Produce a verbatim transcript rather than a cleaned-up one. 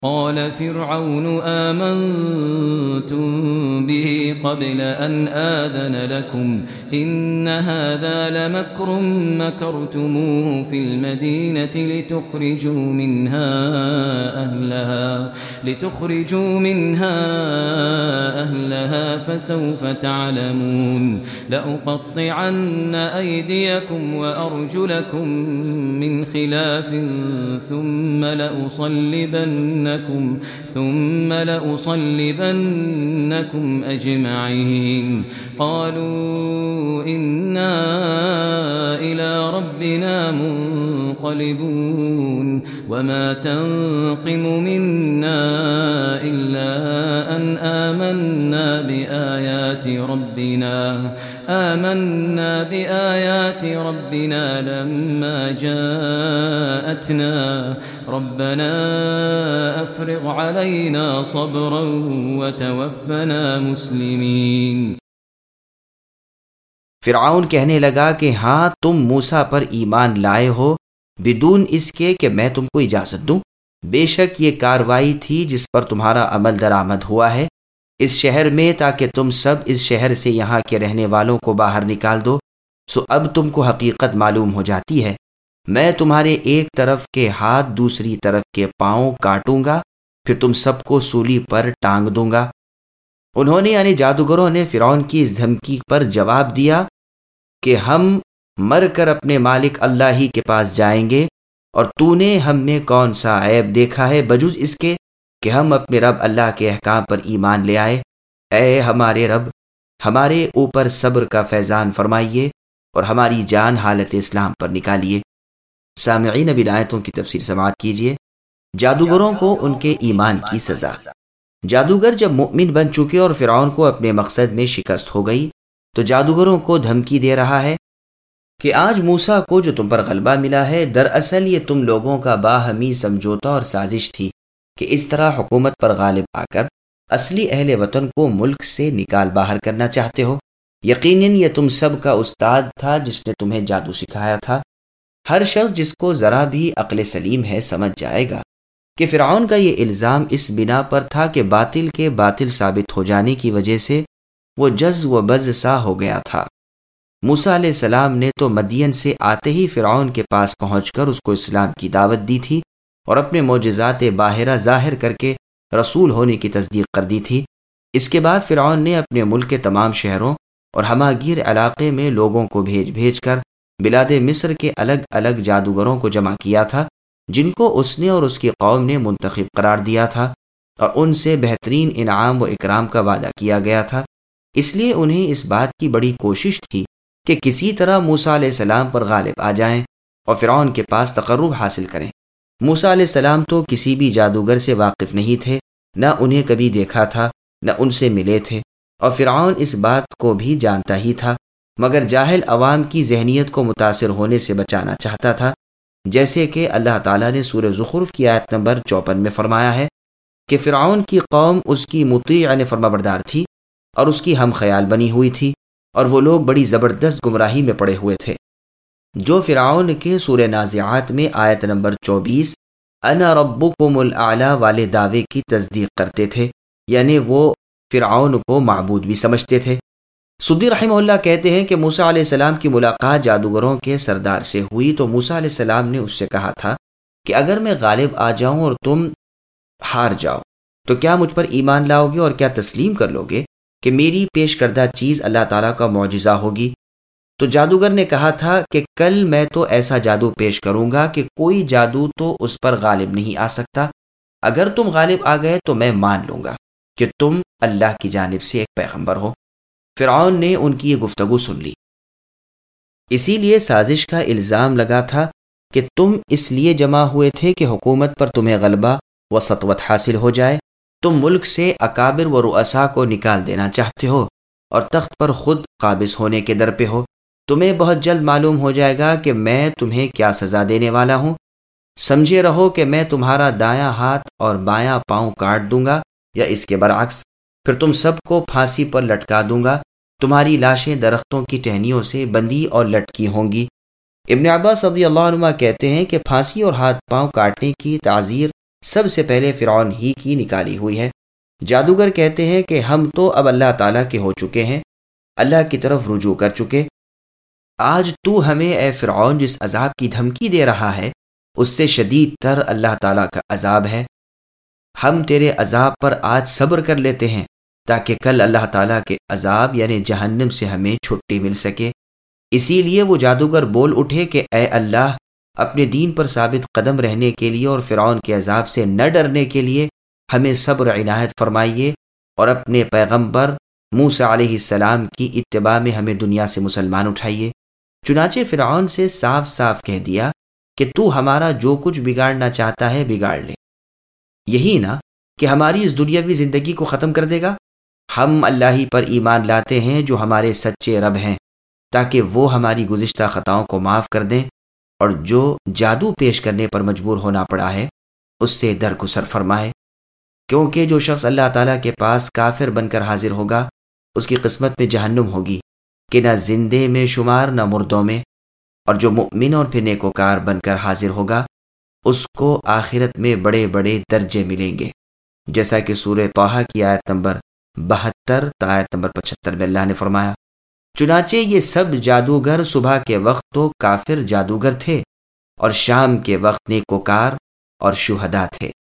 قال فرعون آمنتم به قبل أن آذن لكم إن هذا لمكر مكرتموه في المدينة لتخرجوا منها أهلها لتخرجوا منها أهلها فسوف تعلمون لأقطعن أيديكم وأرجلكم من خلاف ثم لأصلبن ثم لأصلبنكم أجمعين قالوا إنا إلى ربنا منقلبون وما تنقم منا إلا أن آمنا بآيات ربنا آمنا بآيات ربنا لما جاءتنا ربنا أفرغ علينا صبرا وتوفنا مسلمين۔ فرعون کہنے لگا کہ ہاں تم موسیٰ پر ایمان لائے ہو بدون اس کے کہ میں تم کو اجازت دوں۔ بے شک یہ کاروائی تھی جس پر تمہارا عمل درآمد ہوا ہے اس شہر میں تاکہ تم سب اس شہر سے یہاں کے رہنے والوں کو باہر نکال دو۔ سو اب تم کو حقیقت معلوم ہو جاتی ہے، میں تمہارے ایک طرف کے ہاتھ دوسری طرف کے پاؤں کاٹوں گا، پھر تم سب کو سولی پر ٹانگ دوں گا۔ انہوں نے یعنی جادوگروں نے فرعون کی اس دھمکی پر جواب دیا کہ ہم مر کر اپنے مالک اللہ ہی کے پاس جائیں گے، اور تو نے ہم میں کون سا عیب دیکھا ہے بجز اس کے کہ ہم اپنے رب اللہ کے احکام پر ایمان لے آئے۔ اے ہمارے رب، ہمارے اوپر صبر کا فیضان فرمائیے اور ہماری جان حالت اسلام پر نکالیے۔ سامعین اب آیتوں کی تفسیر سماعت کیجیے۔ جادوگروں کو ان کے ایمان کی سزا۔ جادوگر جب مؤمن بن چکے اور فرعون کو اپنے مقصد میں شکست ہو گئی تو جادوگروں کو دھمکی دے رہا ہے کہ آج موسیٰ کو جو تم پر غلبہ ملا ہے دراصل یہ تم لوگوں کا باہمی سمجھوتا اور سازش تھی کہ اس طرح حکومت پر غالب آ کر اصلی اہل وطن کو ملک سے نکال باہر کرنا چاہتے ہو۔ یقیناً یہ تم سب کا استاد تھا جس نے تمہیں جادو سکھایا تھا۔ ہر شخص جس کو ذرا بھی عقل سلیم ہے سمجھ جائے گا کہ فرعون کا یہ الزام اس بنا پر تھا کہ باطل کے باطل ثابت ہو جانے کی وجہ سے وہ جز و بز سا ہو گیا تھا۔ موسیٰ علیہ السلام نے تو مدین سے آتے ہی فرعون کے پاس پہنچ کر اس کو اسلام کی دعوت دی تھی اور اپنے معجزات باہرہ ظاہر کر کے رسول ہونے کی تصدیق کر دی تھی۔ اس کے بعد فرعون نے اپنے ملک کے تمام شہروں اور ہماگیر علاقے میں لوگوں کو بھیج بھیج کر بلاد مصر کے الگ الگ جادوگروں کو جمع کیا تھا جن کو اس نے اور اس کی قوم نے منتخب قرار دیا تھا اور ان سے بہترین انعام و اکرام کا وعدہ کیا گیا تھا۔ اس لیے انہیں اس بات کی بڑی کوشش تھی کہ کسی طرح موسیٰ علیہ السلام پر غالب آ جائیں اور فرعون کے پاس تقرب حاصل کریں۔ موسیٰ علیہ السلام تو کسی بھی جادوگر سے واقف نہیں تھے، نہ انہیں کبھی دیکھا تھا، نہ ان سے ملے تھے، اور فرعون اس بات کو بھی جانتا ہی تھا، مگر جاہل عوام کی ذہنیت کو متاثر ہونے سے بچانا چاہتا تھا، جیسے کہ اللہ تعالیٰ نے سورہ زخرف کی آیت نمبر چوپن میں فرمایا ہے کہ فرعون کی قوم اس کی مطیع یعنی فرمانبردار تھی اور اس کی ہم خیال بنی ہوئی تھی، اور وہ لوگ بڑی زبردست گمراہی میں پڑے ہوئے تھے، جو فرعون کے سورہ نازعات میں آیت نمبر چوبیس انا ربکم الاعلی والے دعوے کی تصدیق کرتے تھے، یعنی وہ فرعون کو معبود بھی سمجھتے تھے۔ سدی رحمہ اللہ کہتے ہیں کہ موسیٰ علیہ السلام کی ملاقات جادوگروں کے سردار سے ہوئی تو موسیٰ علیہ السلام نے اس سے کہا تھا کہ اگر میں غالب آ جاؤں اور تم ہار جاؤ تو کیا مجھ پر ایمان لاؤ گے اور کیا تسلیم کر لو گے کہ میری پیش کردہ چیز اللہ تعالیٰ کا معجزہ ہوگی؟ تو جادوگر نے کہا تھا کہ کل میں تو ایسا جادو پیش کروں گا کہ کوئی جادو تو اس پر غالب نہیں آ سکتا، اگر تم غالب آ گئے تو میں مان لوں گا کہ تم اللہ کی جانب سے ایک پیغمبر ہو۔ فرعون نے ان کی یہ گفتگو سن لی، اسی لیے سازش کا الزام لگا تھا کہ تم اس لیے جمع ہوئے تھے کہ حکومت پر تمہیں غلبہ و سطوت حاصل ہو جائے، تم ملک سے اکابر و رؤساء کو نکال دینا چاہتے ہو اور تخت پر خود قابض ہونے کے در پہ ہو۔ تمہیں بہت جلد معلوم ہو جائے گا کہ میں تمہیں کیا سزا دینے والا ہوں۔ سمجھے رہو کہ میں تمہارا دایاں ہاتھ اور بایاں پاؤں کاٹ دوں گا یا اس کے برعکس، پھر تم سب کو پھانسی پر لٹکا دوں گا، تمہاری لاشیں درختوں کی ٹہنیوں سے بندھی اور لٹکی ہوں گی۔ ابن عباس رضی اللہ عنہ کہتے ہیں کہ پھانسی اور ہاتھ پاؤں کاٹنے کی تعزیر سب سے پہلے فرعون ہی کی نکالی ہوئی ہے۔ جادوگر کہتے ہیں کہ ہم تو اب اللہ تعالیٰ کے ہو چکے ہیں، اللہ کی طرف رجوع کر چکے۔ آج تو ہمیں اے فرعون جس عذاب کی دھمکی دے رہا ہے اس سے شدید تر اللہ تعالیٰ کا عذاب ہے۔ ہم تیرے عذاب پر آج صبر کر لیتے ہیں تاکہ کل اللہ تعالیٰ کے عذاب یعنی جہنم سے ہمیں چھٹی مل سکے۔ اسی لیے وہ جادوگر بول اٹھے کہ اے اللہ، اپنے دین پر ثابت قدم رہنے کے لیے اور فرعون کے عذاب سے نہ ڈرنے کے لیے ہمیں صبر عنایت فرمائیے، اور اپنے پیغمبر موسیٰ علیہ السلام کی اتباع میں ہمیں دنیا سے مسلمان اٹھائیے۔ چنانچہ فرعون سے صاف صاف کہہ دیا کہ تو ہمارا جو کچھ بگاڑنا چاہتا ہے بگاڑ لے، یہی نہ کہ ہماری اس دنیاوی زندگی کو ختم کر دے گا۔ ہم اللہ ہی پر ایمان لاتے ہیں جو ہمارے سچے رب ہیں، تاکہ وہ ہماری گزشتہ خطاؤں کو معاف کر دیں، اور جو جادو پیش کرنے پر مجبور ہونا پڑا ہے اس سے درگزر فرمائے، کیونکہ جو شخص اللہ تعالیٰ کے پاس کافر بن کر حاضر ہوگا اس کی قسمت میں جہنم ہوگی کہ نہ زندے میں شمار نہ مردوں میں، اور جو مؤمن اور پھر نیکوکار بن کر حاضر ہوگا اس کو آخرت میں بڑے بڑے درجے ملیں گے، جیسا کہ سورہ طٰہٰ کی آیت نمبر بہتر تا آیت نمبر پچہتر میں اللہ نے فرمایا۔ چنانچہ یہ سب جادوگر صبح کے وقت تو کافر جادوگر تھے اور شام کے وقت نیکوکار اور شہداء تھے۔